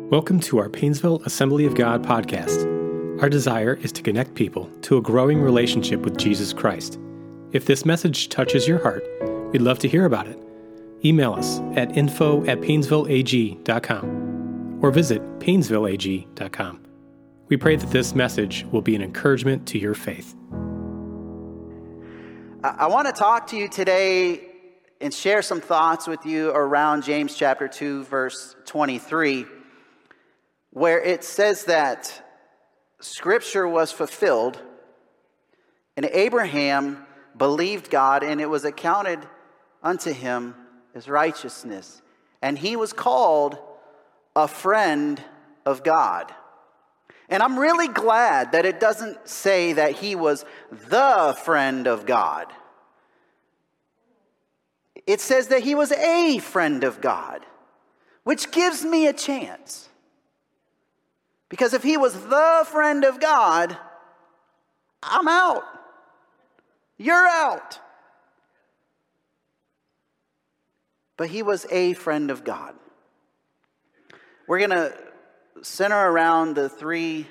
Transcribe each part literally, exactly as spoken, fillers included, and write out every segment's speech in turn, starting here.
Welcome to our Painesville Assembly of God podcast. Our desire is to connect people to a growing relationship with Jesus Christ. If this message touches your heart, we'd love to hear about it. Email us at info at painesville a g dot com or visit painesville a g dot com. We pray that this message will be an encouragement to your faith. I want to talk to you today and share some thoughts with you around James chapter two, verse twenty-three, where it says that Scripture was fulfilled, and Abraham believed God, and it was accounted unto him as righteousness. And he was called a friend of God. And I'm really glad that it doesn't say that he was the friend of God. It says that he was a friend of God, which gives me a chance. Because if he was the friend of God, I'm out. You're out. But he was a friend of God. We're going to center around the three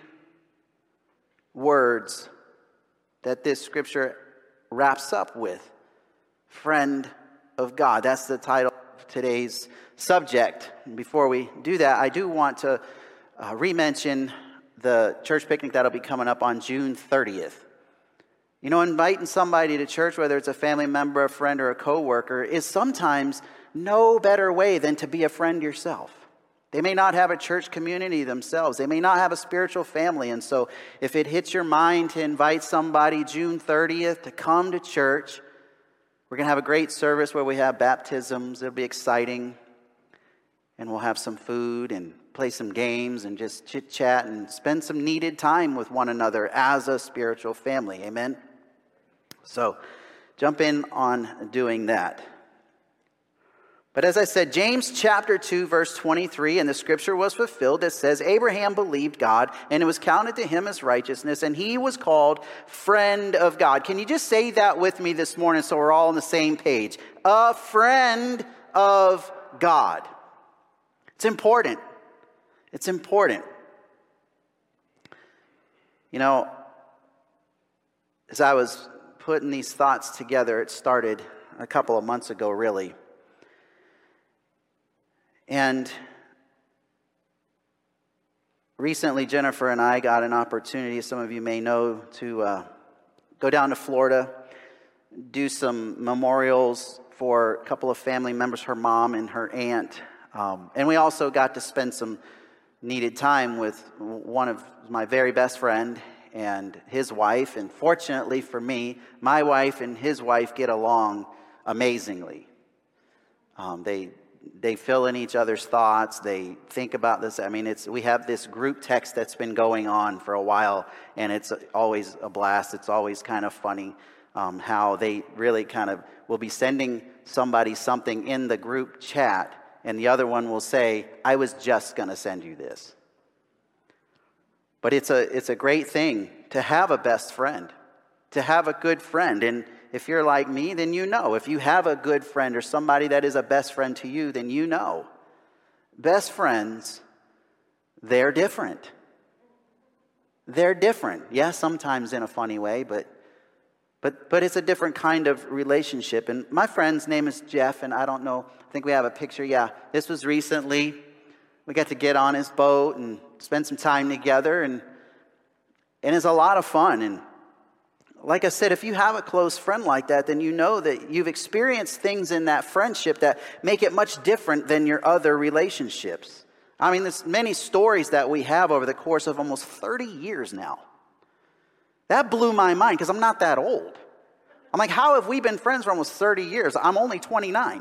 words that this scripture wraps up with. Friend of God. That's the title of today's subject. And before we do that, I do want to uh, re-mention the church picnic that'll be coming up on June thirtieth. You know, inviting somebody to church, whether it's a family member, a friend, or a coworker, is sometimes no better way than to be a friend yourself. They may not have a church community themselves. They may not have a spiritual family. And so if it hits your mind to invite somebody June thirtieth to come to church, we're going to have a great service where we have baptisms. It'll be exciting. And we'll have some food and play some games and just chit-chat and spend some needed time with one another as a spiritual family. Amen? So jump in on doing that. But as I said, James chapter two, verse twenty-three, and the scripture was fulfilled. It says, Abraham believed God, and it was counted to him as righteousness, and he was called friend of God. Can you just say that with me this morning so we're all on the same page? A friend of God. It's important. It's important. You know, as I was putting these thoughts together, it started a couple of months ago, really. And recently, Jennifer and I got an opportunity, some of you may know, to uh, go down to Florida, do some memorials for a couple of family members, her mom and her aunt. Um, and we also got to spend some needed time with one of my very best friend and his wife. And fortunately for me, my wife and his wife get along amazingly. Um, they they fill in each other's thoughts. They think about this. I mean, it's we have this group text that's been going on for a while, and it's always a blast. It's always kind of funny um, how they really kind of will be sending somebody something in the group chat, and the other one will say, I was just going to send you this. But it's a it's a great thing to have a best friend, to have a good friend. And if you're like me, then you know. If you have a good friend or somebody that is a best friend to you, then you know. Best friends, they're different. They're different. Yeah, sometimes in a funny way, but But but it's a different kind of relationship. And my friend's name is Jeff, and I don't know, I think we have a picture. Yeah, this was recently. We got to get on his boat and spend some time together, and and it's a lot of fun. And like I said, if you have a close friend like that, then you know that you've experienced things in that friendship that make it much different than your other relationships. I mean, there's many stories that we have over the course of almost thirty years now. That blew my mind because I'm not that old. I'm like, how have we been friends for almost thirty years? I'm only twenty-nine.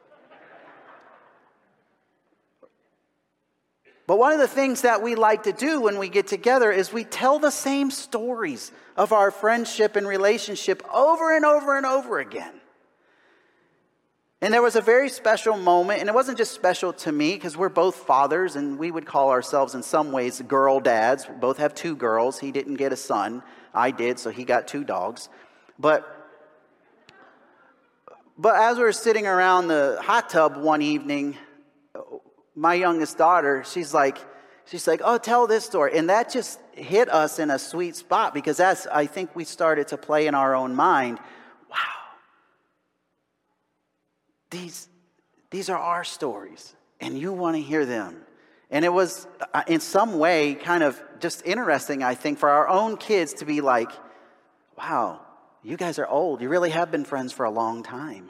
But one of the things that we like to do when we get together is we tell the same stories of our friendship and relationship over and over and over again. And there was a very special moment, and it wasn't just special to me because we're both fathers, and we would call ourselves in some ways girl dads. We both have two girls. He didn't get a son. I did, so he got two dogs. But, but as we were sitting around the hot tub one evening, my youngest daughter, she's like, she's like, oh, tell this story. And that just hit us in a sweet spot because that's, I think we started to play in our own mind. Wow. These, these are our stories, and you want to hear them. And it was, uh, in some way, kind of just interesting, I think, for our own kids to be like, wow, you guys are old. You really have been friends for a long time.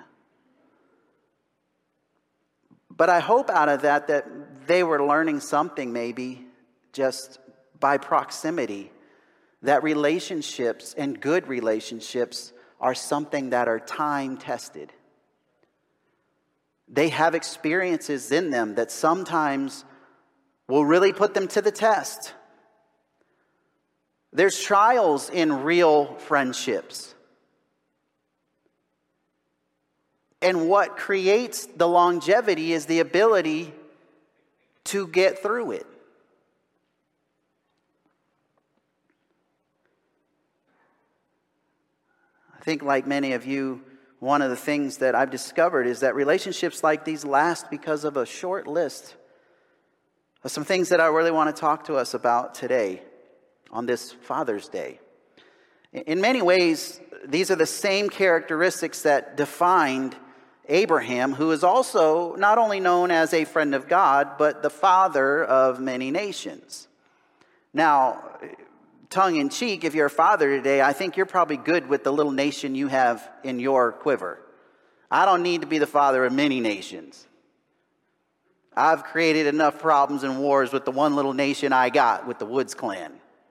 But I hope out of that that they were learning something maybe just by proximity, that relationships and good relationships are something that are time-tested. They have experiences in them that sometimes will really put them to the test. There's trials in real friendships. And what creates the longevity is the ability to get through it. I think, like many of you, one of the things that I've discovered is that relationships like these last because of a short list of some things that I really want to talk to us about today on this Father's Day. In many ways, these are the same characteristics that defined Abraham, who is also not only known as a friend of God, but the father of many nations. Now, tongue in cheek, if you're a father today, I think you're probably good with the little nation you have in your quiver. I don't need to be the father of many nations. I've created enough problems and wars with the one little nation I got with the Woods clan.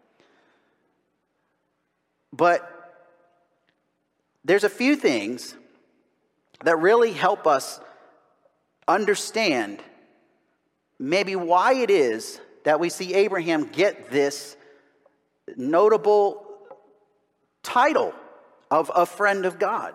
But there's a few things that really help us understand maybe why it is that we see Abraham get this notable title of a friend of God.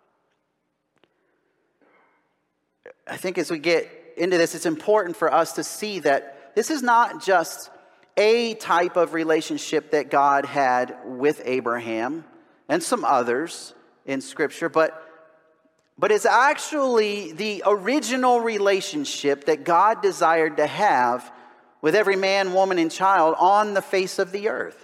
I think as we get into this, it's important for us to see that this is not just a type of relationship that God had with Abraham and some others in Scripture, but, but it's actually the original relationship that God desired to have with every man, woman, and child on the face of the earth.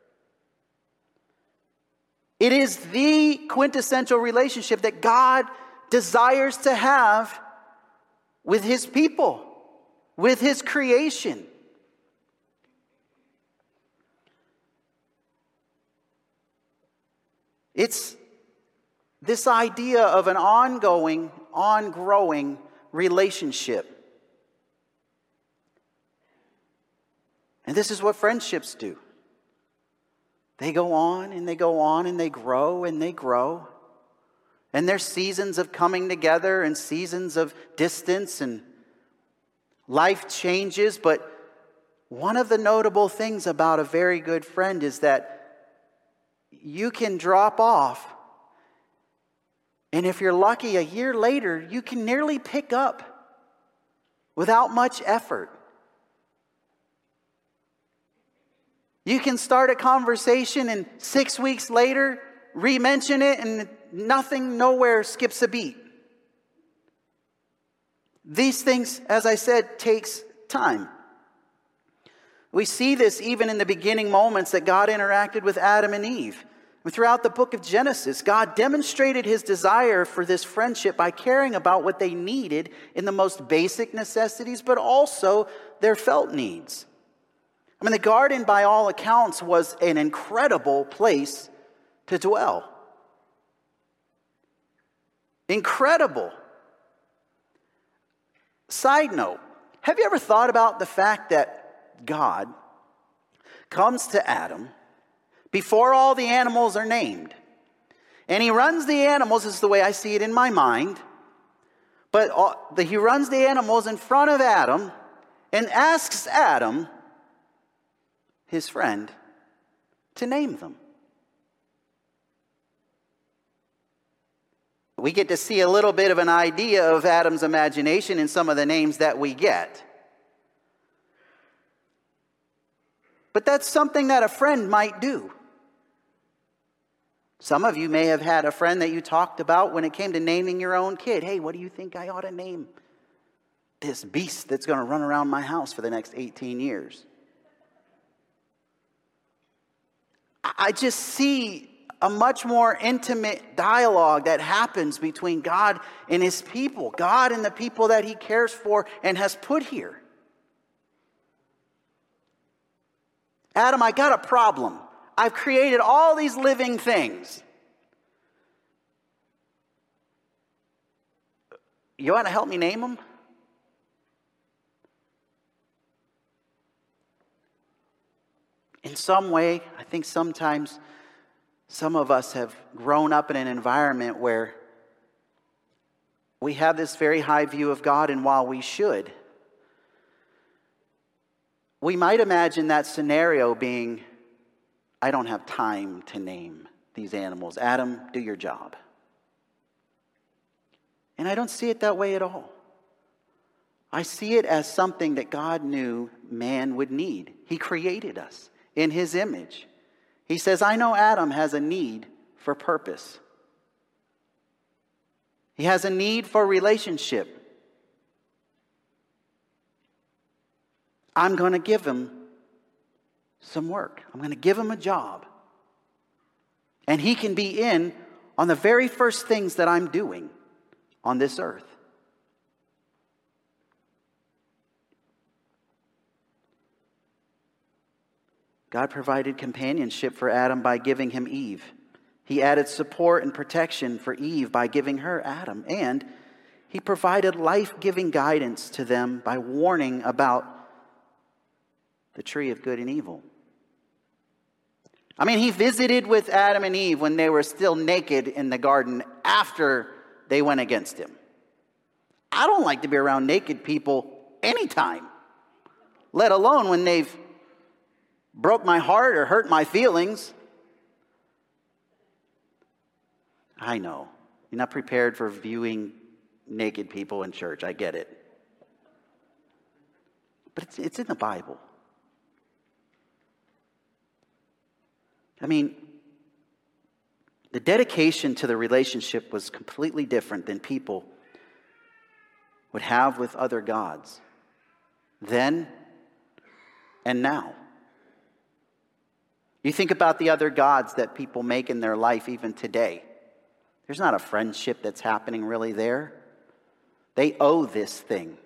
It is the quintessential relationship that God desires to have with his people, with his creation. It's this idea of an ongoing, ongrowing relationship. And this is what friendships do. They go on and they go on and they grow and they grow. And there's seasons of coming together and seasons of distance and life changes. But one of the notable things about a very good friend is that you can drop off. And if you're lucky, a year later, you can nearly pick up without much effort. You can start a conversation and six weeks later, re-mention it and nothing, nowhere skips a beat. These things, as I said, takes time. We see this even in the beginning moments that God interacted with Adam and Eve. Throughout the book of Genesis, God demonstrated his desire for this friendship by caring about what they needed in the most basic necessities, but also their felt needs. I mean, the garden, by all accounts, was an incredible place to dwell. Incredible. Side note, have you ever thought about the fact that God comes to Adam before all the animals are named? And he runs the animals, this is the way I see it in my mind, but all, the, he runs the animals in front of Adam and asks Adam, his friend, to name them. We get to see a little bit of an idea of Adam's imagination in some of the names that we get. But that's something that a friend might do. Some of you may have had a friend that you talked about when it came to naming your own kid. Hey, what do you think I ought to name this beast that's going to run around my house for the next eighteen years? I just see a much more intimate dialogue that happens between God and his people, God and the people that he cares for and has put here. Adam, I got a problem. I've created all these living things. You want to help me name them? In some way, I think sometimes some of us have grown up in an environment where we have this very high view of God, and while we should, we might imagine that scenario being, I don't have time to name these animals. Adam, do your job. And I don't see it that way at all. I see it as something that God knew man would need. He created us in his image. He says, I know Adam has a need for purpose. He has a need for relationship. I'm going to give him some work. I'm going to give him a job. And he can be in on the very first things that I'm doing on this earth. God provided companionship for Adam by giving him Eve. He added support and protection for Eve by giving her Adam. And he provided life-giving guidance to them by warning about the tree of good and evil. I mean, he visited with Adam and Eve when they were still naked in the garden after they went against him. I don't like to be around naked people anytime, let alone when they've broke my heart or hurt my feelings. I know. You're not prepared for viewing naked people in church. I get it. But it's, it's in the Bible. I mean, the dedication to the relationship was completely different than people would have with other gods then and now. You think about the other gods that people make in their life even today. There's not a friendship that's happening really there. They owe this thing.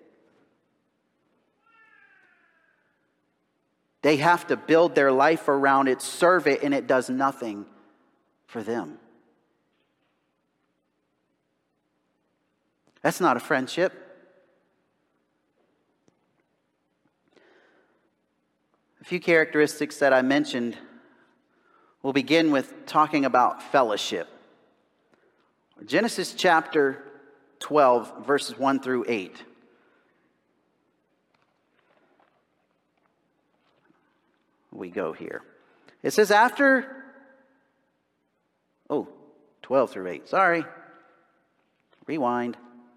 They have to build their life around it, serve it, and it does nothing for them. That's not a friendship. A few characteristics that I mentioned. We'll begin with talking about fellowship. Genesis chapter twelve, verses one through eight. We go here. It says after, oh, twelve through eight, sorry. Rewind.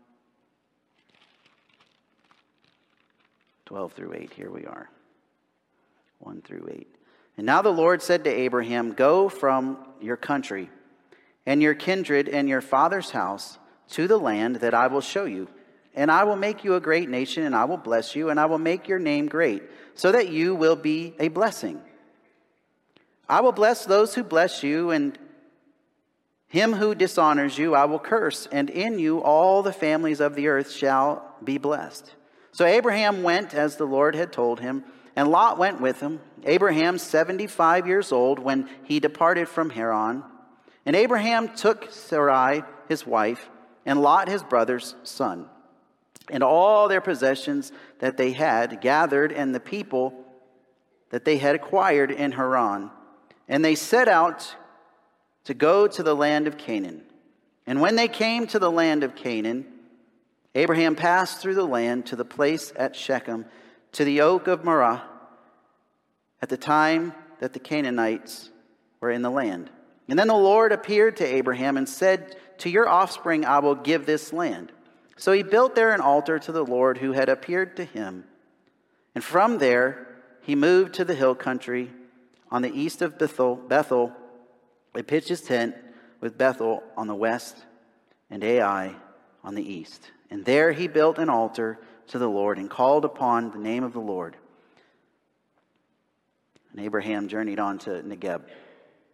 twelve through eight, here we are. one through eight. And now the Lord said to Abraham, go from your country and your kindred and your father's house to the land that I will show you. And I will make you a great nation, and I will bless you, and I will make your name great, so that you will be a blessing. I will bless those who bless you, and him who dishonors you I will curse, and in you all the families of the earth shall be blessed. So Abraham went as the Lord had told him, and Lot went with him. Abraham, seventy-five years old, when he departed from Haran. And Abraham took Sarai, his wife, and Lot, his brother's son, and all their possessions that they had gathered, and the people that they had acquired in Haran. And they set out to go to the land of Canaan. And when they came to the land of Canaan, Abraham passed through the land to the place at Shechem, to the oak of Moreh, at the time that the Canaanites were in the land. And then the Lord appeared to Abraham and said, to your offspring I will give this land. So he built there an altar to the Lord who had appeared to him. And from there he moved to the hill country on the east of Bethel. Bethel, he pitched his tent with Bethel on the west and Ai on the east. And there he built an altar to the Lord and called upon the name of the Lord. And Abraham journeyed on to Negeb.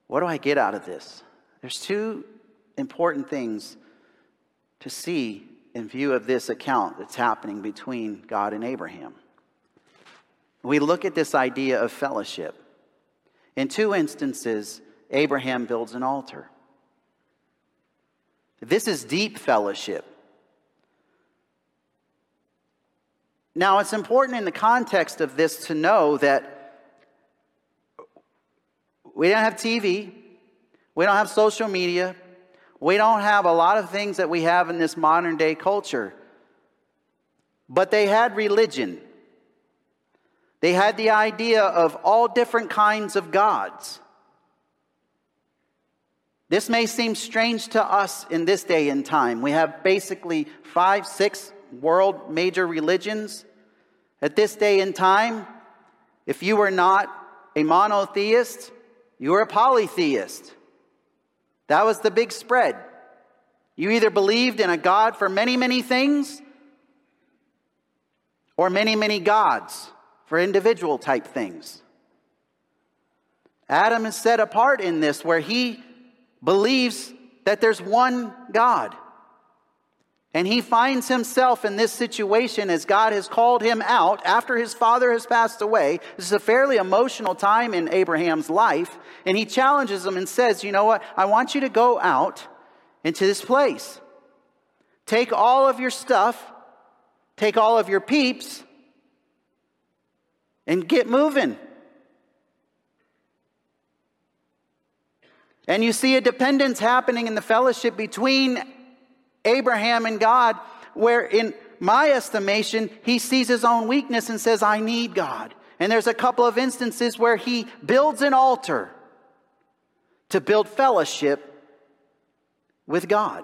What do I get out of this? There's two important things to see in view of this account that's happening between God and Abraham. We look at this idea of fellowship. In two instances, Abraham builds an altar. This is deep fellowship. Now, it's important in the context of this to know that we don't have T V, we don't have social media, we don't have a lot of things that we have in this modern day culture. But they had religion. They had the idea of all different kinds of gods. This may seem strange to us in this day and time. We have basically five, six world major religions. At this day and time, if you were not a monotheist, you were a polytheist. That was the big spread. You either believed in a God for many, many things, or many, many gods for individual type things. Adam is set apart in this, where he believes that there's one God. And he finds himself in this situation as God has called him out after his father has passed away. This is a fairly emotional time in Abraham's life. And he challenges him and says, you know what? I want you to go out into this place. Take all of your stuff. Take all of your peeps. And get moving. And you see a dependence happening in the fellowship between Abraham and God, where in my estimation, he sees his own weakness and says, I need God. And there's a couple of instances where he builds an altar to build fellowship with God.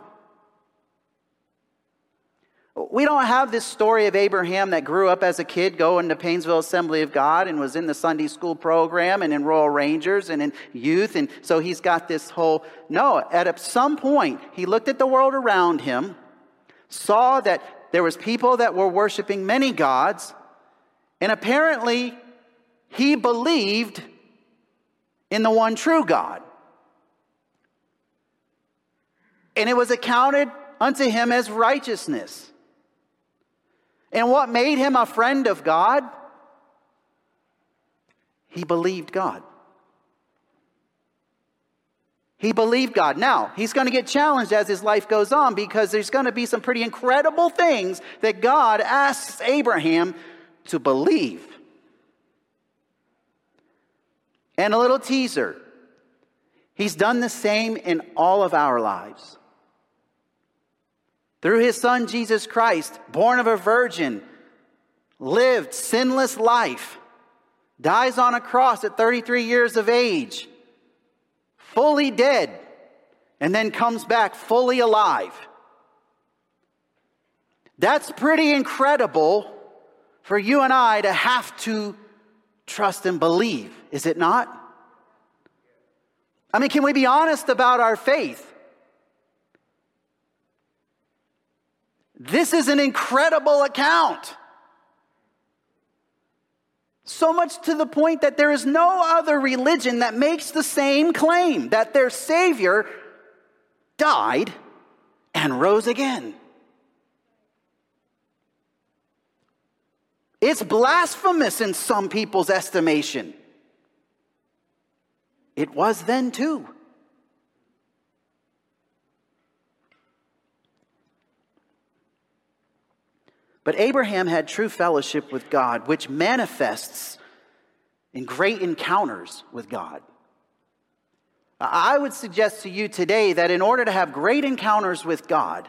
We don't have this story of Abraham that grew up as a kid going to Painesville Assembly of God and was in the Sunday school program and in Royal Rangers and in youth. And so he's got this whole, no, at some point he looked at the world around him, saw that there was people that were worshiping many gods, and apparently he believed in the one true God. And it was accounted unto him as righteousness. And what made him a friend of God? He believed God. He believed God. Now, he's going to get challenged as his life goes on, because there's going to be some pretty incredible things that God asks Abraham to believe. And a little teaser. He's done the same in all of our lives. Through his son, Jesus Christ, born of a virgin, lived sinless life, dies on a cross at thirty-three years of age, fully dead, and then comes back fully alive. That's pretty incredible for you and I to have to trust and believe, is it not? I mean, can we be honest about our faith? This is an incredible account. So much to the point that there is no other religion that makes the same claim, that their Savior died and rose again. It's blasphemous in some people's estimation. It was then too. But Abraham had true fellowship with God, which manifests in great encounters with God. I would suggest to you today that in order to have great encounters with God,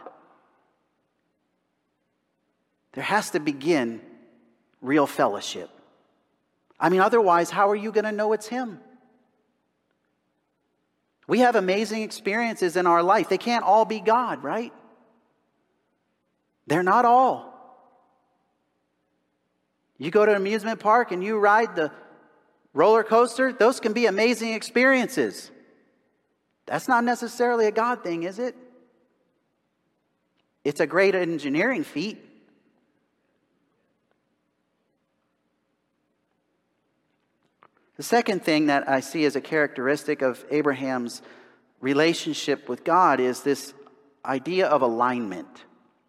there has to begin real fellowship. I mean, otherwise, how are you going to know it's Him? We have amazing experiences in our life. They can't all be God, right? They're not all. You go to an amusement park and you ride the roller coaster, those can be amazing experiences. That's not necessarily a God thing, is it? It's a great engineering feat. The second thing that I see as a characteristic of Abraham's relationship with God is this idea of alignment.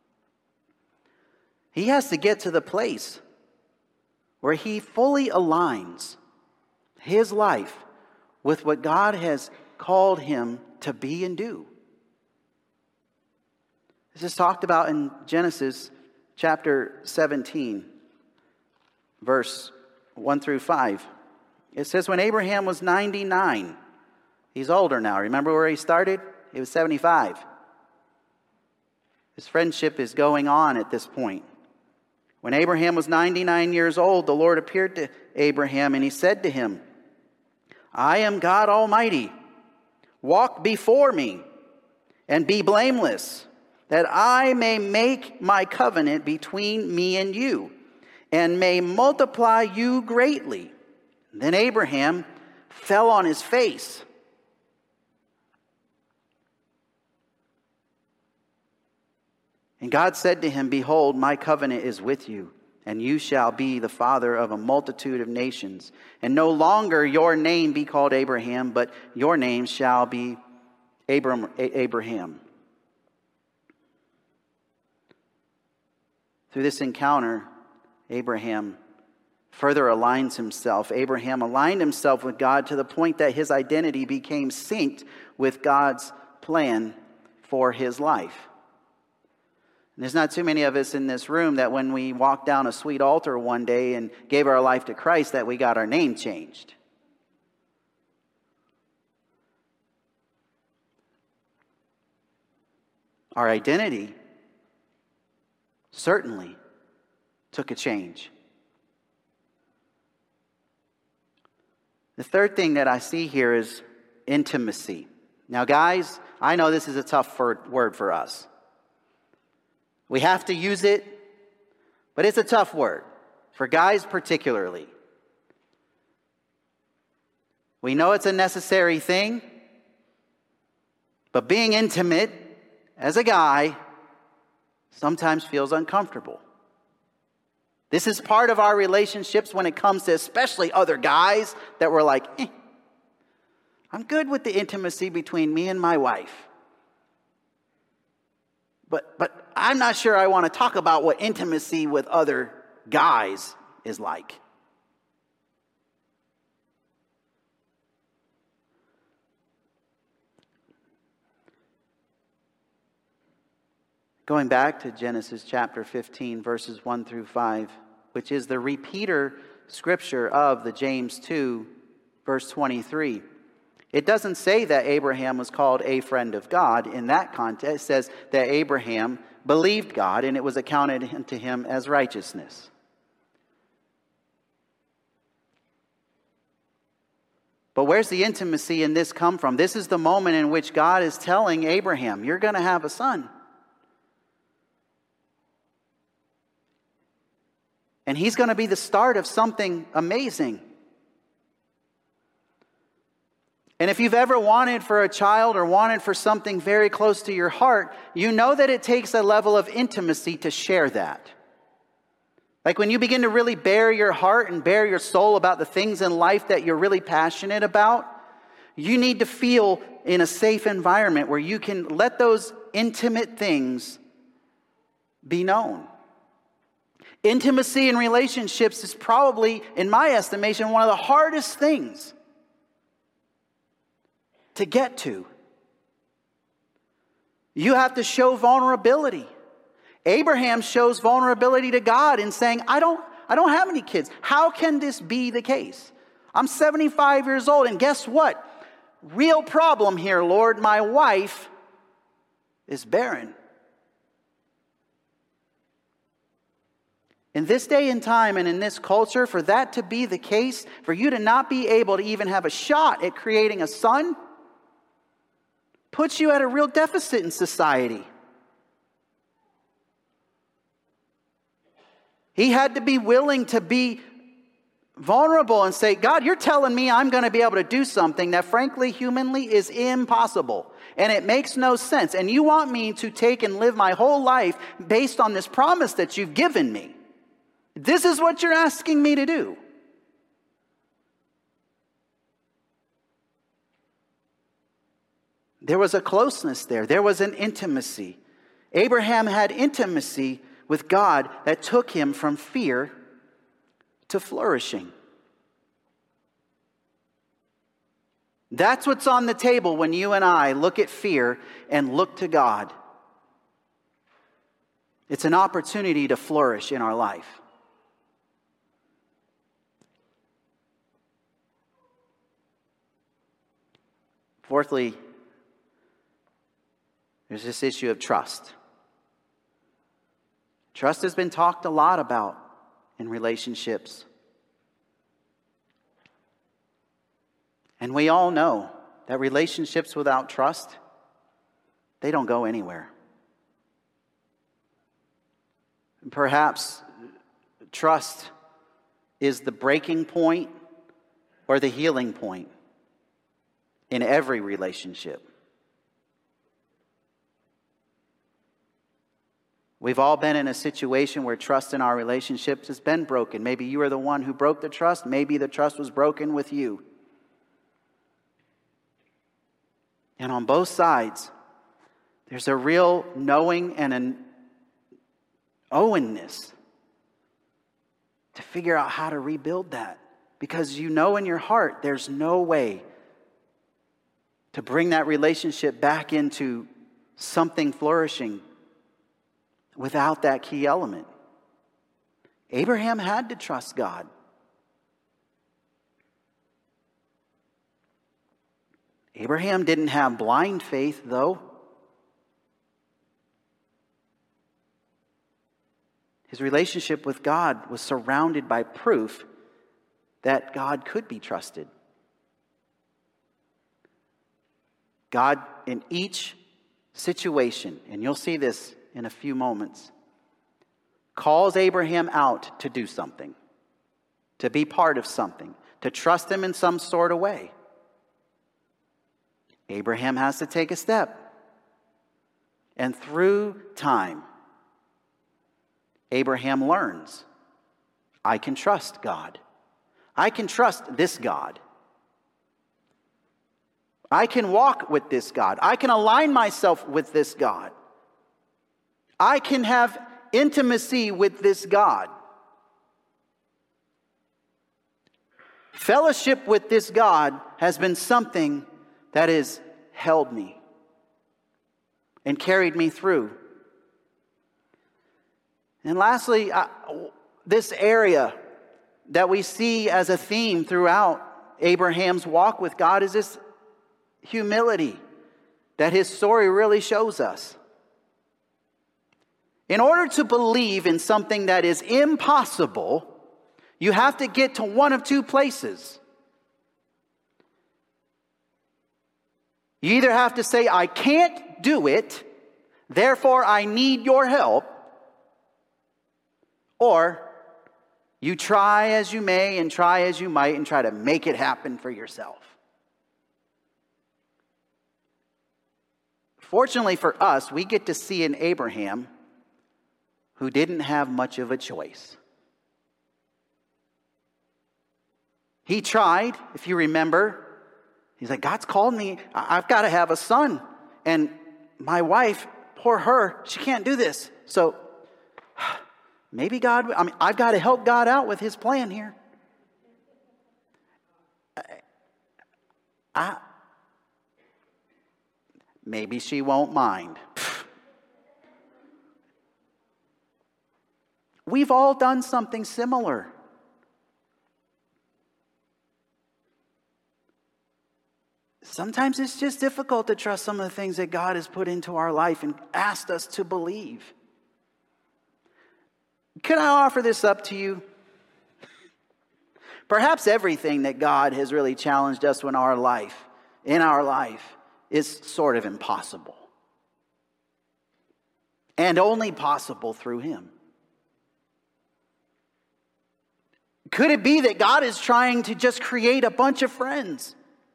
He has to get to the place where he fully aligns his life with what God has called him to be and do. This is talked about in Genesis chapter seventeen, verse one through five. It says, when Abraham was ninety-nine, he's older now. Remember where he started? He was seventy-five. His friendship is going on at this point. When Abraham was ninety-nine years old, the Lord appeared to Abraham and he said to him, I am God Almighty. Walk before me and be blameless, that I may make my covenant between me and you, and may multiply you greatly. Then Abraham fell on his face. And God said to him, behold, my covenant is with you, and you shall be the father of a multitude of nations. And no longer your name be called Abraham, but your name shall be Abram, Abraham. Through this encounter, Abraham further aligns himself. Abraham aligned himself with God to the point that his identity became synced with God's plan for his life. And there's not too many of us in this room that when we walked down a sweet altar one day and gave our life to Christ that we got our name changed. Our identity certainly took a change. The third thing that I see here is intimacy. Now, guys, I know this is a tough word for us. We have to use it, but it's a tough word, for guys particularly. We know it's a necessary thing, but being intimate as a guy sometimes feels uncomfortable. This is part of our relationships when it comes to especially other guys that we're like, eh, I'm good with the intimacy between me and my wife. But but I'm not sure I want to talk about what intimacy with other guys is like. Going back to Genesis chapter fifteen, verses one through five, which is the repeater scripture of the James two, verse twenty-three. It doesn't say that Abraham was called a friend of God in that context. It says that Abraham believed God and it was accounted to him as righteousness. But where's the intimacy in this come from? This is the moment in which God is telling Abraham, you're going to have a son. And he's going to be the start of something amazing. And if you've ever wanted for a child or wanted for something very close to your heart, you know that it takes a level of intimacy to share that. Like when you begin to really bare your heart and bare your soul about the things in life that you're really passionate about, you need to feel in a safe environment where you can let those intimate things be known. Intimacy in relationships is probably, in my estimation, one of the hardest things to get to. You have to show vulnerability. Abraham shows vulnerability to God in saying, I don't, I don't have any kids. How can this be the case? I'm seventy-five years old, and guess what? Real problem here, Lord. My wife is barren. In this day and time and in this culture, for that to be the case, for you to not be able to even have a shot at creating a son, puts you at a real deficit in society. He had to be willing to be vulnerable and say, God, you're telling me I'm going to be able to do something that frankly, humanly, is impossible. And it makes no sense. And you want me to take and live my whole life based on this promise that you've given me. This is what you're asking me to do. There was a closeness there. There was an intimacy. Abraham had intimacy with God that took him from fear to flourishing. That's what's on the table when you and I look at fear and look to God. It's an opportunity to flourish in our life. Fourthly, there's this issue of trust. Trust has been talked a lot about in relationships. And we all know that relationships without trust, they don't go anywhere. And perhaps trust is the breaking point or the healing point in every relationship. We've all been in a situation where trust in our relationships has been broken. Maybe you are the one who broke the trust. Maybe the trust was broken with you. And on both sides, there's a real knowing and an ownness to figure out how to rebuild that. Because you know in your heart there's no way to bring that relationship back into something flourishing without that key element. Abraham had to trust God. Abraham didn't have blind faith, though. His relationship with God was surrounded by proof that God could be trusted. God, in each situation, and you'll see this in a few moments, calls Abraham out to do something, to be part of something, to trust him in some sort of way. Abraham has to take a step. And through time, Abraham learns, I can trust God. I can trust this God. I can walk with this God. I can align myself with this God. I can have intimacy with this God. Fellowship with this God has been something that has held me and carried me through. And lastly, I, this area that we see as a theme throughout Abraham's walk with God is this humility that his story really shows us. In order to believe in something that is impossible, you have to get to one of two places. You either have to say, I can't do it, therefore I need your help, or you try as you may and try as you might and try to make it happen for yourself. Fortunately for us, we get to see in Abraham who didn't have much of a choice. He tried, if you remember. He's like, God's called me. I've got to have a son. And my wife, poor her, she can't do this. So maybe God, I mean, I've got to help God out with his plan here. I, maybe she won't mind. We've all done something similar. Sometimes it's just difficult to trust some of the things that God has put into our life and asked us to believe. Could I offer this up to you? Perhaps everything that God has really challenged us in our life, in our life, is sort of impossible. And only possible through him. Could it be that God is trying to just create a bunch of friends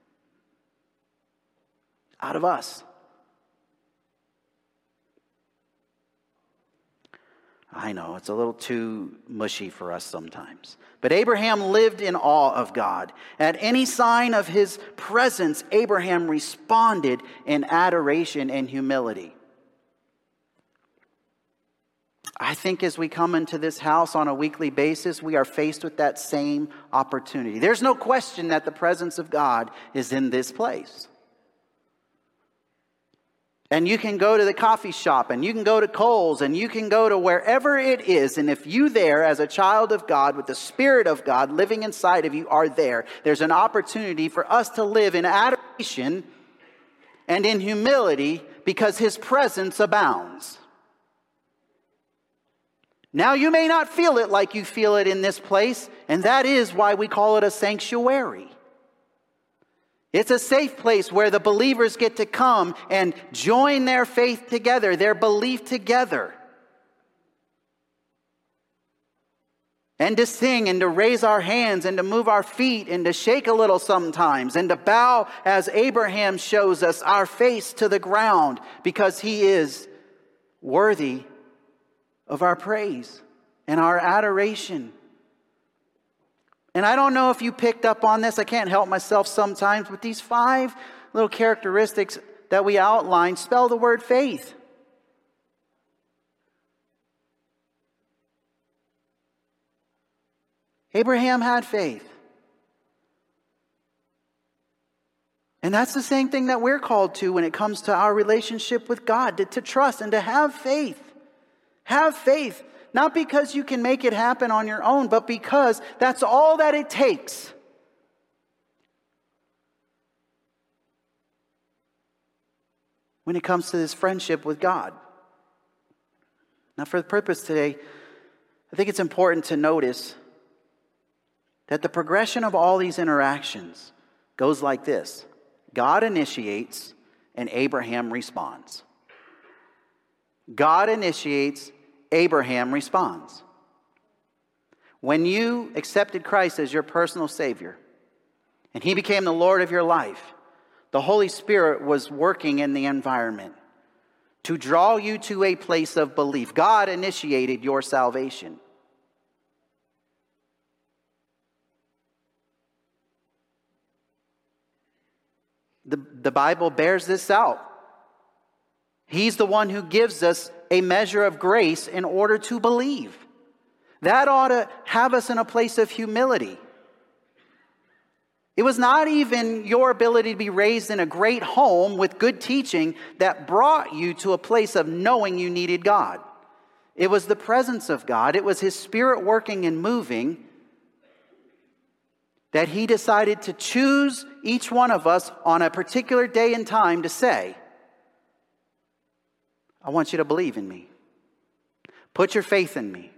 out of us? I know, it's a little too mushy for us sometimes. But Abraham lived in awe of God. At any sign of his presence, Abraham responded in adoration and humility. I think as we come into this house on a weekly basis, we are faced with that same opportunity. There's no question that the presence of God is in this place. And you can go to the coffee shop, and you can go to Kohl's, and you can go to wherever it is. And if you there, as a child of God, with the Spirit of God living inside of you, are there, there's an opportunity for us to live in adoration and in humility because His presence abounds. Now, you may not feel it like you feel it in this place, and that is why we call it a sanctuary. It's a safe place where the believers get to come and join their faith together, their belief together. And to sing and to raise our hands and to move our feet and to shake a little sometimes and to bow as Abraham shows us, our face to the ground, because he is worthy of our praise and our adoration. And I don't know if you picked up on this. I can't help myself sometimes. But these five little characteristics that we outlined spell the word faith. Abraham had faith. And that's the same thing that we're called to when it comes to our relationship with God, to, to trust and to have faith. Have faith. Not because you can make it happen on your own, but because that's all that it takes. When it comes to this friendship with God. Now, for the purpose today, I think it's important to notice that the progression of all these interactions goes like this. God initiates and Abraham responds. God initiates, Abraham responds. When you accepted Christ as your personal Savior, and He became the Lord of your life, the Holy Spirit was working in the environment to draw you to a place of belief. God initiated your salvation. The, the Bible bears this out. He's the one who gives us a measure of grace in order to believe. That ought to have us in a place of humility. It was not even your ability to be raised in a great home with good teaching that brought you to a place of knowing you needed God. It was the presence of God. It was His Spirit working and moving that He decided to choose each one of us on a particular day and time to say, I want you to believe in me. Put your faith in me.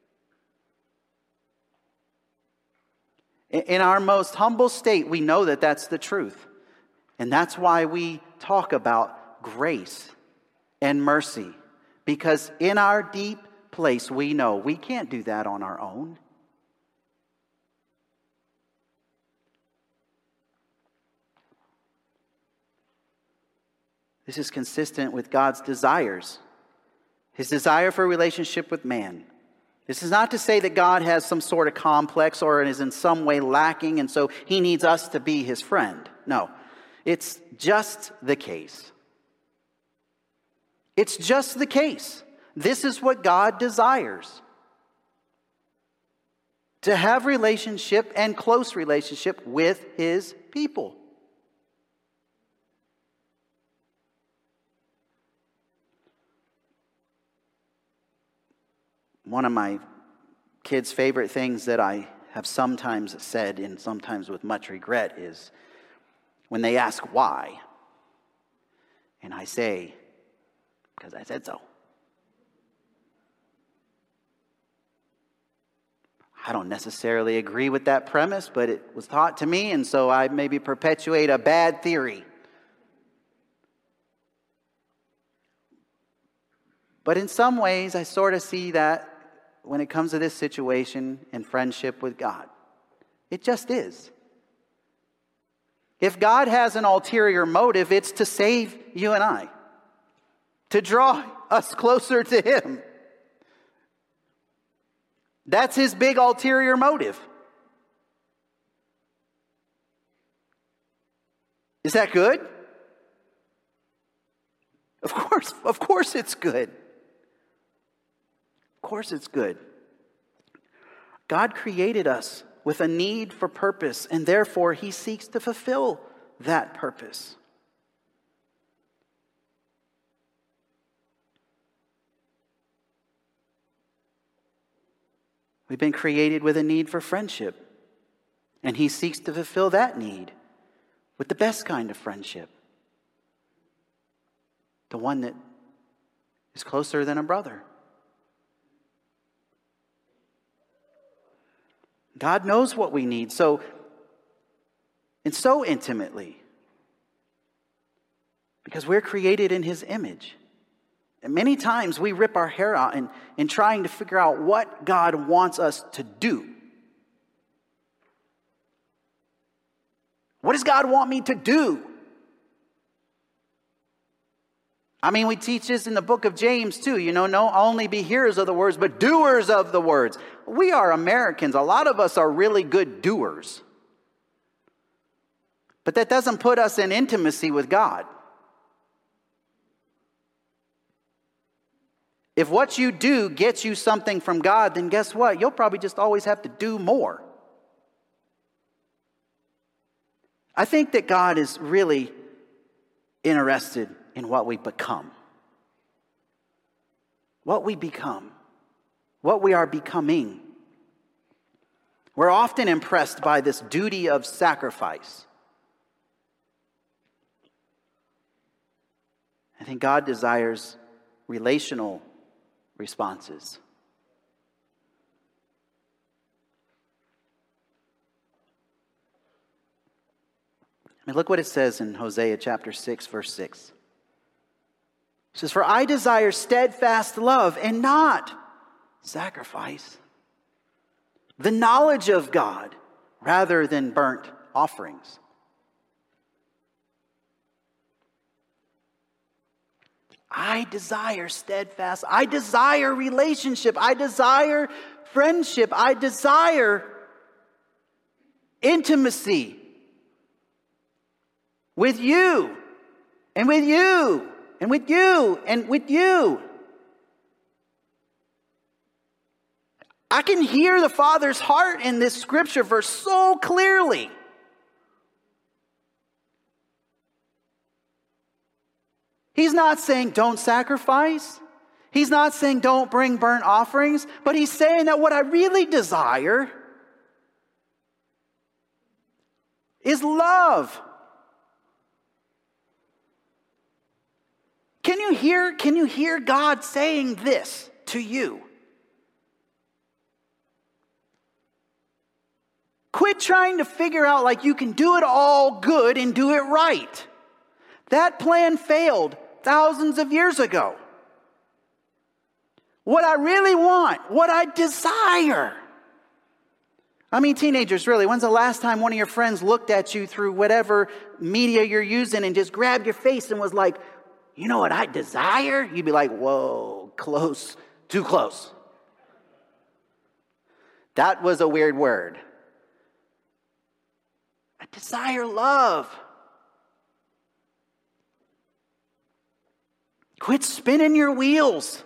In our most humble state, we know that that's the truth. And that's why we talk about grace and mercy. Because in our deep place, we know we can't do that on our own. This is consistent with God's desires. His desire for a relationship with man. This is not to say that God has some sort of complex or is in some way lacking and so He needs us to be His friend. No, it's just the case. It's just the case. This is what God desires. To have relationship and close relationship with His people. One of my kids' favorite things that I have sometimes said, and sometimes with much regret, is when they ask why. And I say, because I said so. I don't necessarily agree with that premise, but it was taught to me, and so I maybe perpetuate a bad theory. But in some ways, I sort of see that when it comes to this situation and friendship with God. It just is. If God has an ulterior motive, it's to save you and I. To draw us closer to Him. That's his big ulterior motive. Is that good? Of course, of course it's good. Of course it's good. God created us with a need for purpose, and therefore he seeks to fulfill that purpose. We've been created with a need for friendship, and he seeks to fulfill that need with the best kind of friendship. The one that is closer than a brother. God knows what we need so and so intimately, because we're created in his image. And many times we rip our hair out in, in trying to figure out what God wants us to do. What does God want me to do? I mean, we teach this in the book of James too. You know, not only be hearers of the words, but doers of the words. We are Americans. A lot of us are really good doers. But that doesn't put us in intimacy with God. If what you do gets you something from God, then guess what? You'll probably just always have to do more. I think that God is really interested in what we become. What we become. What we are becoming. We're often impressed by this duty of sacrifice. I think God desires relational responses. I mean, look what it says in Hosea chapter six, verse six. It says, "For I desire steadfast love and not sacrifice, the knowledge of God rather than burnt offerings." I desire steadfast. I desire relationship. I desire friendship. I desire intimacy with you and with you and with you and with you. I can hear the Father's heart in this scripture verse so clearly. He's not saying don't sacrifice. He's not saying don't bring burnt offerings. But he's saying that what I really desire is love. Can you hear, can you hear God saying this to you? Quit trying to figure out like you can do it all good and do it right. That plan failed thousands of years ago. What I really want, what I desire. I mean, teenagers, really, when's the last time one of your friends looked at you through whatever media you're using and just grabbed your face and was like, you know what I desire? You'd be like, whoa, close, too close. That was a weird word. I desire love. Quit spinning your wheels.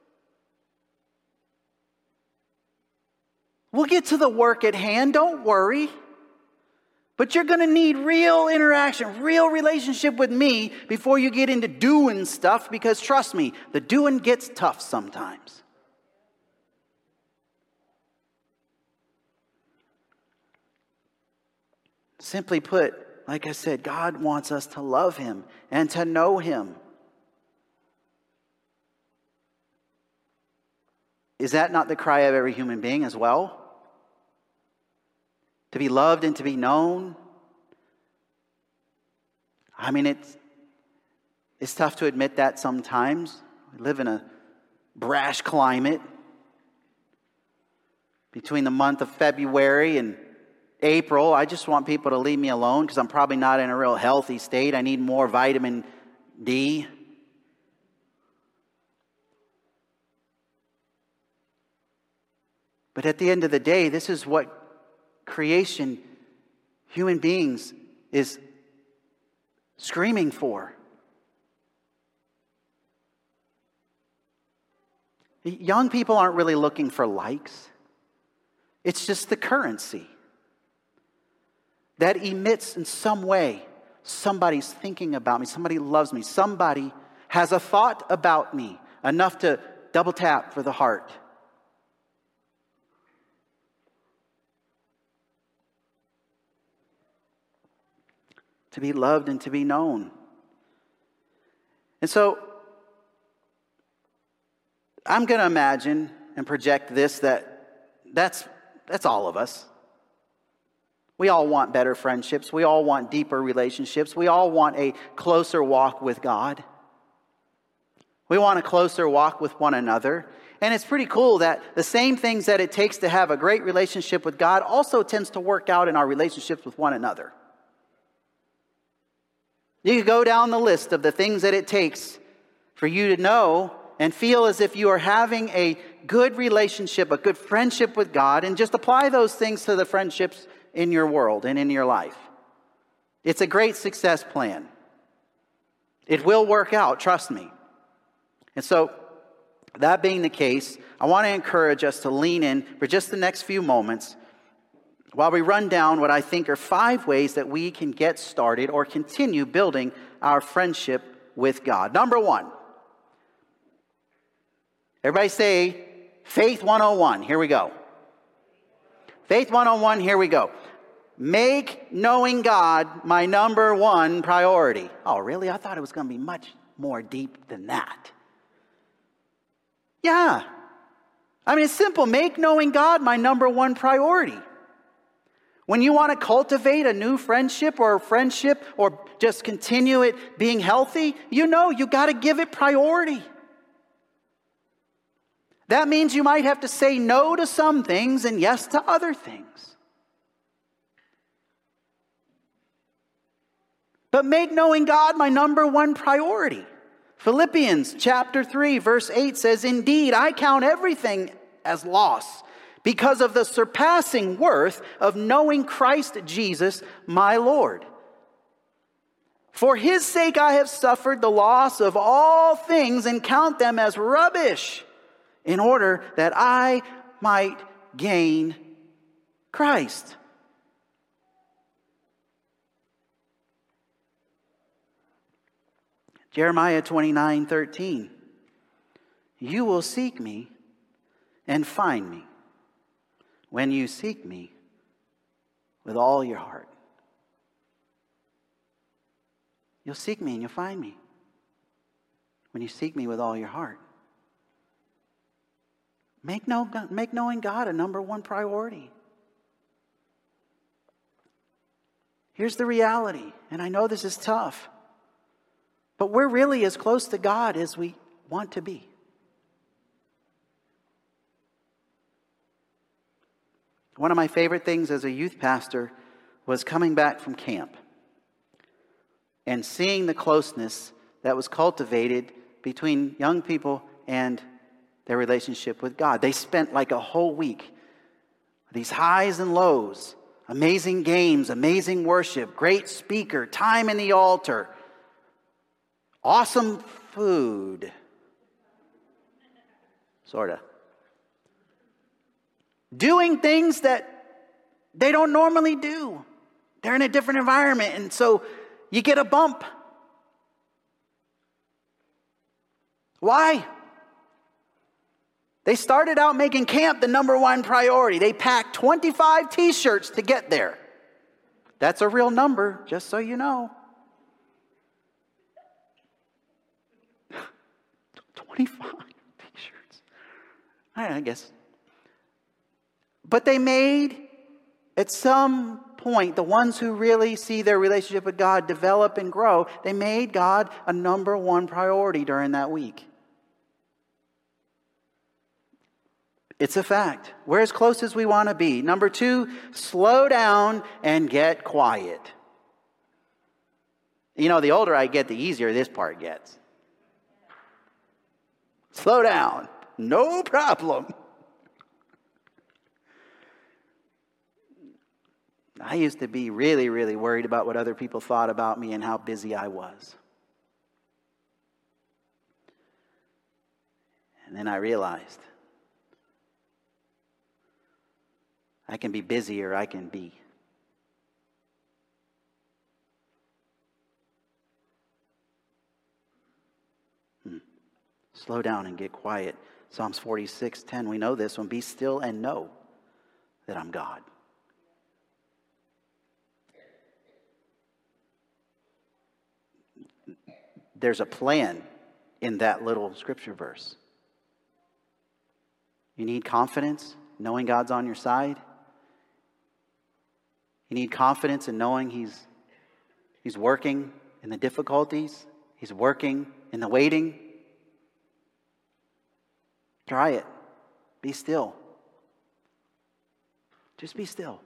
We'll get to the work at hand, don't worry. But you're going to need real interaction, real relationship with me before you get into doing stuff, because trust me, the doing gets tough sometimes. Simply put, like I said, God wants us to love him and to know him. Is that not the cry of every human being as well? To be loved and to be known? I mean, it's, it's tough to admit that sometimes. We live in a brash climate. Between the month of February and April, I just want people to leave me alone because I'm probably not in a real healthy state. I need more vitamin D. But at the end of the day, this is what creation, human beings, is screaming for. Young people aren't really looking for likes. It's just the currency that emits in some way, somebody's thinking about me, somebody loves me, somebody has a thought about me, enough to double tap for the heart. To be loved and to be known. And so, I'm going to imagine and project this, that that's, that's all of us. We all want better friendships. We all want deeper relationships. We all want a closer walk with God. We want a closer walk with one another. And it's pretty cool that the same things that it takes to have a great relationship with God also tends to work out in our relationships with one another. You can go down the list of the things that it takes for you to know and feel as if you are having a good relationship, a good friendship with God, and just apply those things to the friendships in your world and in your life. It's a great success plan. It will work out, trust me. And so, that being the case, I want to encourage us to lean in for just the next few moments while we run down what I think are five ways that we can get started or continue building our friendship with God. Number one. Everybody say, Faith one oh one. Here we go. Faith one oh one, here we go. Make knowing God my number one priority. Oh, really? I thought it was going to be much more deep than that. Yeah. I mean, it's simple. Make knowing God my number one priority. When you want to cultivate a new friendship or a friendship or just continue it being healthy, you know you got to give it priority. That means you might have to say no to some things and yes to other things. But make knowing God my number one priority. Philippians chapter three verse eight says, "Indeed, I count everything as loss because of the surpassing worth of knowing Christ Jesus, my Lord. For his sake I have suffered the loss of all things and count them as rubbish, in order that I might gain Christ." Jeremiah twenty-nine thirteen. "You will seek me and find me when you seek me with all your heart." You'll seek me and you'll find me when you seek me with all your heart. Make, know, make knowing God a number one priority. Here's the reality, and I know this is tough, but we're really as close to God as we want to be. One of my favorite things as a youth pastor was coming back from camp and seeing the closeness that was cultivated between young people and their relationship with God. They spent like a whole week, these highs and lows, amazing games, amazing worship, great speaker, time in the altar, awesome food. Sort of. Doing things that they don't normally do. They're in a different environment, and so you get a bump. Why? They started out making camp the number one priority. They packed twenty-five t-shirts to get there. That's a real number, just so you know. twenty-five t-shirts. I guess. But they made, at some point, the ones who really see their relationship with God develop and grow, they made God a number one priority during that week. It's a fact. We're as close as we want to be. Number two, slow down and get quiet. You know, the older I get, the easier this part gets. Slow down. No problem. I used to be really, really worried about what other people thought about me and how busy I was. And then I realized I can be busy or I can be. Hmm. Slow down and get quiet. Psalms forty-six ten, we know this one. Be still and know that I'm God. There's a plan in that little scripture verse. You need confidence, knowing God's on your side. You need confidence in knowing He's, He's working in the difficulties. He's working in the waiting. Try it. Be still. Just be still.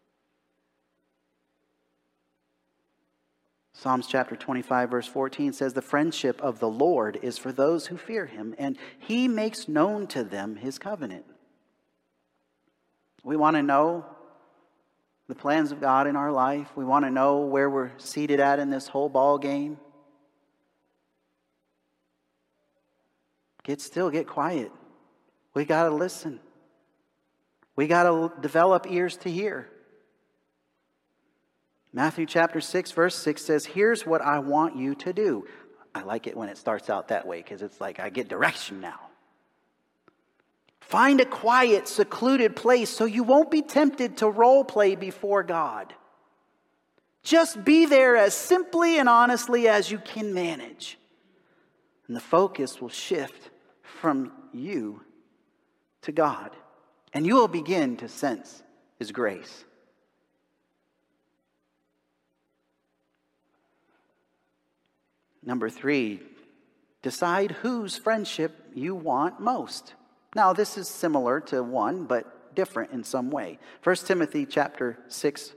Psalms chapter twenty-five, verse fourteen says, the friendship of the Lord is for those who fear Him, and He makes known to them His covenant. We want to know the plans of God in our life. We want to know where we're seated at in this whole ball game. Get still, get quiet. We got to listen. We got to develop ears to hear. Matthew chapter six, verse six says, here's what I want you to do. I like it when it starts out that way because it's like I get direction now. Find a quiet, secluded place so you won't be tempted to role play before God. Just be there as simply and honestly as you can manage. And the focus will shift from you to God. And you will begin to sense His grace. Number three, decide whose friendship you want most. Now, this is similar to one, but different in some way. First Timothy chapter six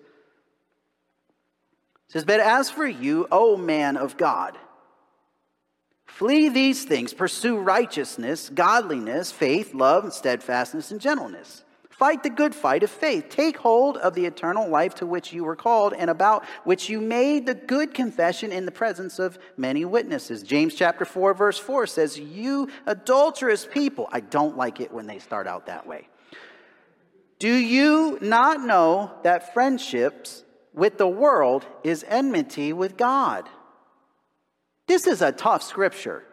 says, but as for you, O man of God, flee these things, pursue righteousness, godliness, faith, love, and steadfastness, and gentleness. Fight the good fight of faith. Take hold of the eternal life to which you were called and about which you made the good confession in the presence of many witnesses. James chapter four, verse four says, you adulterous people. I don't like it when they start out that way. Do you not know that friendships with the world is enmity with God? This is a tough scripture.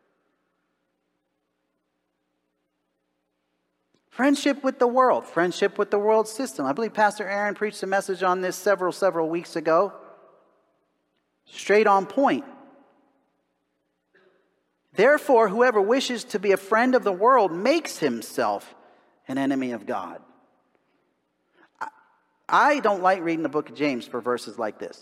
Friendship with the world, friendship with the world system. I believe Pastor Aaron preached a message on this several, several weeks ago. Straight on point. Therefore, whoever wishes to be a friend of the world makes himself an enemy of God. I don't like reading the book of James for verses like this.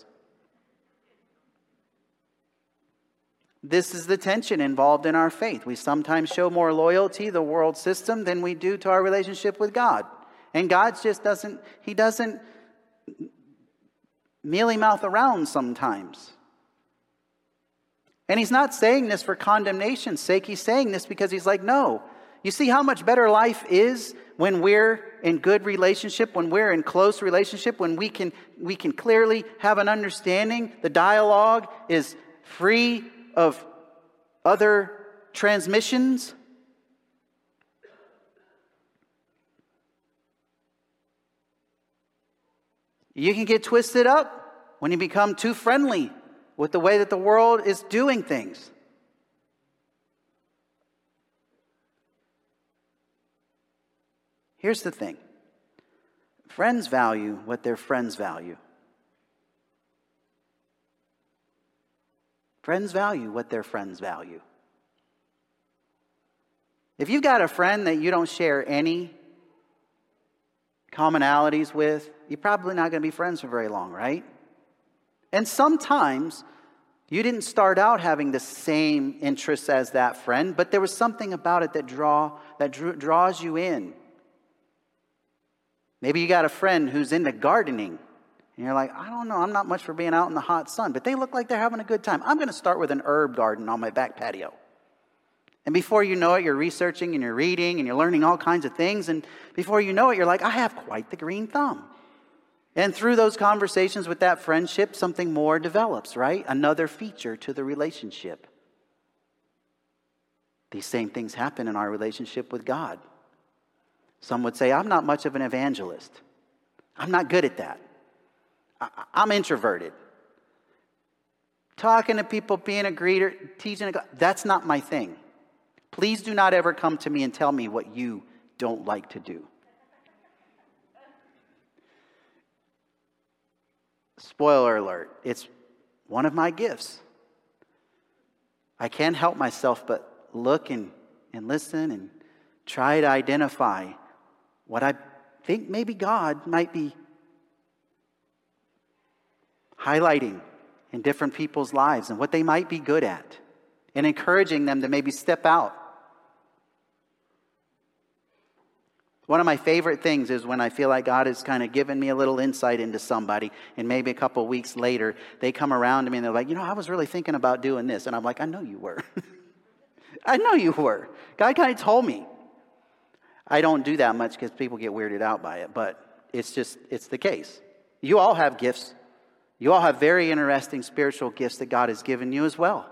This is the tension involved in our faith. We sometimes show more loyalty to the world system than we do to our relationship with God. And God just doesn't, He doesn't mealy-mouth around sometimes. And He's not saying this for condemnation's sake. He's saying this because He's like, no. You see how much better life is when we're in good relationship, when we're in close relationship, when we can, we can clearly have an understanding. The dialogue is free of other transmissions. You can get twisted up when you become too friendly with the way that the world is doing things. Here's the thing. Friends value what their friends value. Friends value what their friends value. If you've got a friend that you don't share any commonalities with, you're probably not going to be friends for very long, right? And sometimes you didn't start out having the same interests as that friend, but there was something about it that draw that drew, draws you in. Maybe you got a friend who's into gardening. And you're like, I don't know, I'm not much for being out in the hot sun, but they look like they're having a good time. I'm going to start with an herb garden on my back patio. And before you know it, you're researching and you're reading and you're learning all kinds of things. And before you know it, you're like, I have quite the green thumb. And through those conversations with that friendship, something more develops, right? Another feature to the relationship. These same things happen in our relationship with God. Some would say, I'm not much of an evangelist. I'm not good at that. I- I'm introverted. Talking to people, being a greeter, teaching, that's not my thing. Please do not ever come to me and tell me what you don't like to do. Spoiler alert, it's one of my gifts. I can't help myself but look and, and listen and try to identify what I think maybe God might be highlighting in different people's lives and what they might be good at, and encouraging them to maybe step out. One of my favorite things is when I feel like God has kind of given me a little insight into somebody, and maybe a couple of weeks later, they come around to me and they're like, you know, I was really thinking about doing this. And I'm like, I know you were. I know you were. God kind of told me. I don't do that much because people get weirded out by it, but it's just, it's the case. You all have gifts. You all have very interesting spiritual gifts that God has given you as well.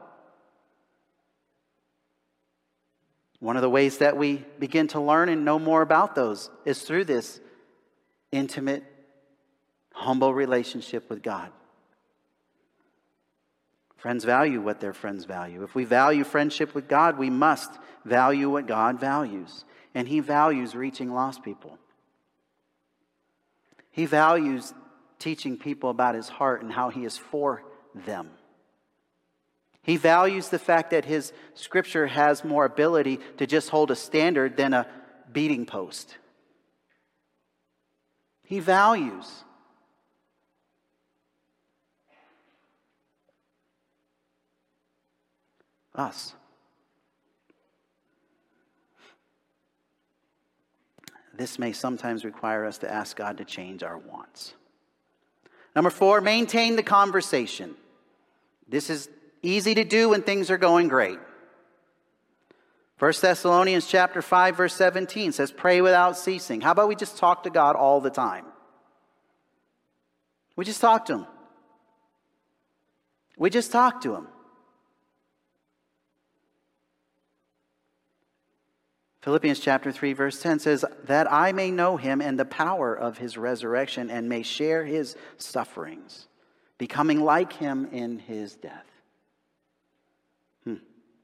One of the ways that we begin to learn and know more about those is through this intimate, humble relationship with God. Friends value what their friends value. If we value friendship with God, we must value what God values. And He values reaching lost people. He values teaching people about His heart and how He is for them. He values the fact that His Scripture has more ability to just hold a standard than a beating post. He values us. This may sometimes require us to ask God to change our wants. Number four, maintain the conversation. This is easy to do when things are going great. First Thessalonians chapter five, verse seventeen says, pray without ceasing. How about we just talk to God all the time? We just talk to Him. We just talk to Him. Philippians chapter three, verse ten says, that I may know Him and the power of His resurrection and may share His sufferings, becoming like Him in His death. Hmm.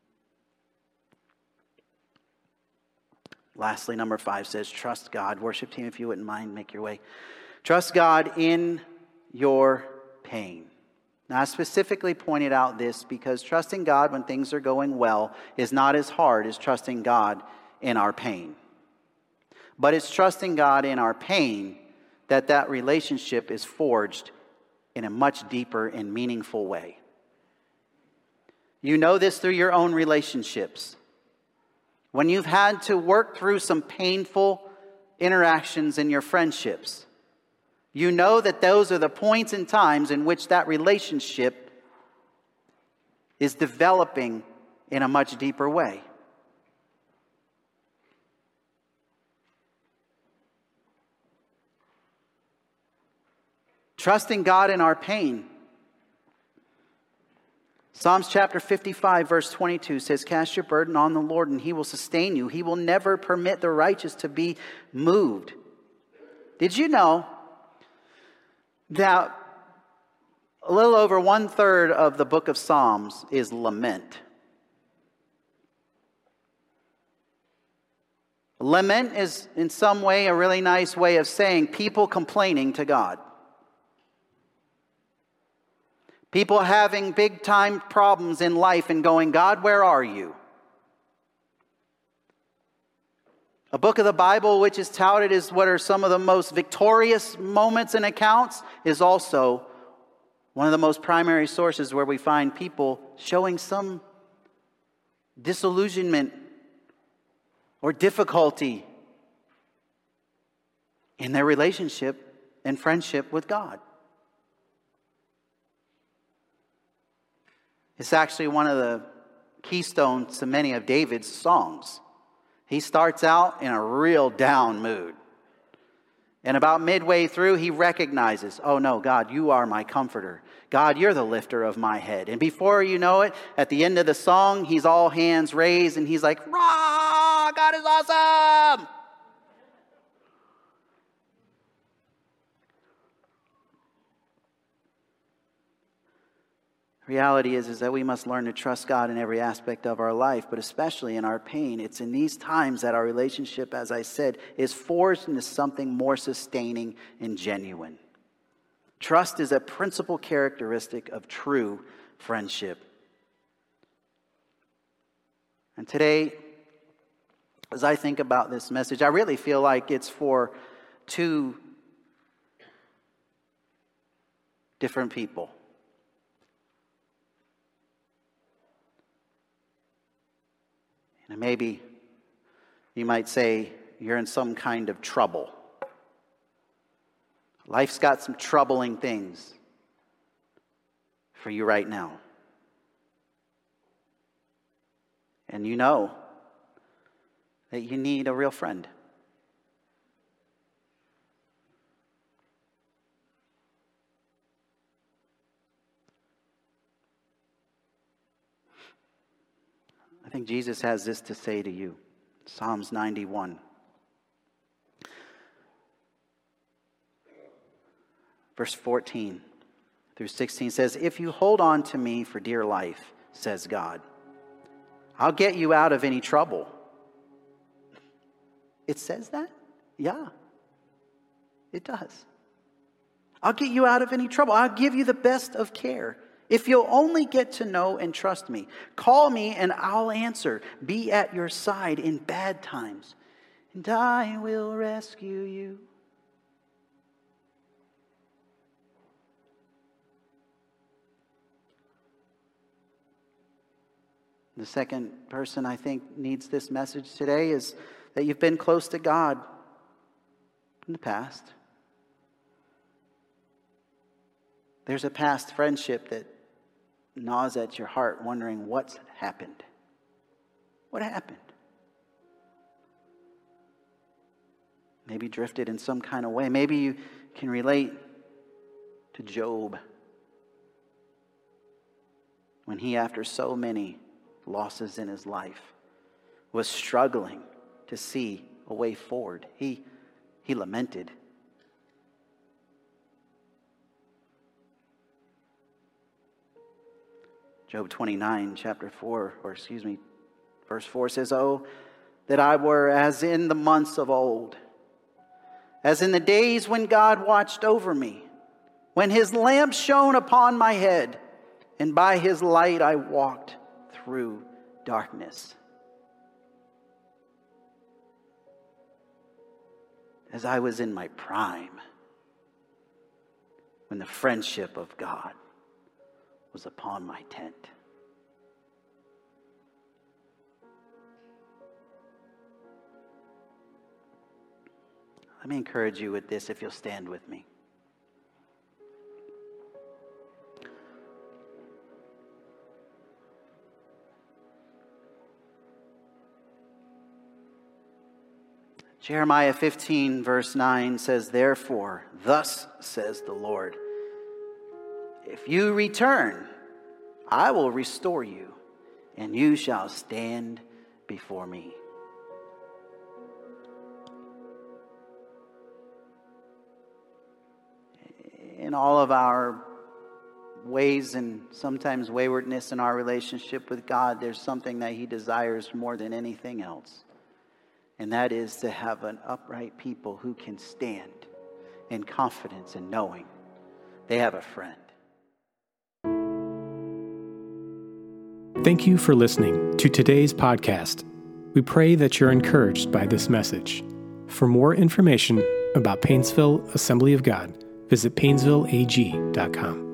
Lastly, number five says, trust God. Worship team, if you wouldn't mind, make your way. Trust God in your pain. Now, I specifically pointed out this because trusting God when things are going well is not as hard as trusting God in our pain. But it's trusting God in our pain that that relationship is forged in a much deeper and meaningful way. You know this through your own relationships. When you've had to work through some painful interactions in your friendships, you know that those are the points and times in which that relationship is developing in a much deeper way. Trusting God in our pain. Psalms chapter fifty-five, verse twenty-two says, cast your burden on the Lord and He will sustain you. He will never permit the righteous to be moved. Did you know that a little over one third of the book of Psalms is lament? Lament is in some way a really nice way of saying people complaining to God. People having big time problems in life and going, God, where are you? A book of the Bible which is touted as what are some of the most victorious moments and accounts is also one of the most primary sources where we find people showing some disillusionment or difficulty in their relationship and friendship with God. It's actually one of the keystones to many of David's songs. He starts out in a real down mood. And about midway through, he recognizes, oh no, God, you are my comforter. God, you're the lifter of my head. And before you know it, at the end of the song, he's all hands raised and he's like, rah, God is awesome. Reality is, is that we must learn to trust God in every aspect of our life, but especially in our pain. It's in these times that our relationship, as I said, is forged into something more sustaining and genuine. Trust is a principal characteristic of true friendship. And today, as I think about this message, I really feel like it's for two different people. And maybe you might say you're in some kind of trouble. Life's got some troubling things for you right now. And you know that you need a real friend. I think Jesus has this to say to you. Psalms ninety-one. Verse fourteen through sixteen says, if you hold on to me for dear life, says God, I'll get you out of any trouble. It says that? Yeah, it does. I'll get you out of any trouble. I'll give you the best of care. If you'll only get to know and trust me, call me and I'll answer. Be at your side in bad times, and I will rescue you. The second person I think needs this message today is that you've been close to God in the past. There's a past friendship that gnaws at your heart, wondering what's happened. What happened? Maybe drifted in some kind of way. Maybe you can relate to Job when he, after so many losses in his life, was struggling to see a way forward. He, he lamented. Job twenty-nine, chapter four, or excuse me, verse four says, oh, that I were as in the months of old, as in the days when God watched over me, when his lamp shone upon my head, and by his light I walked through darkness. As I was in my prime, when the friendship of God was upon my tent. Let me encourage you with this if you'll stand with me. Jeremiah fifteen verse nine says, therefore, thus says the Lord, if you return, I will restore you, and you shall stand before me. In all of our ways and sometimes waywardness in our relationship with God, there's something that he desires more than anything else. And that is to have an upright people who can stand in confidence and knowing they have a friend. Thank you for listening to today's podcast. We pray that you're encouraged by this message. For more information about Painesville Assembly of God, visit painesville a g dot com.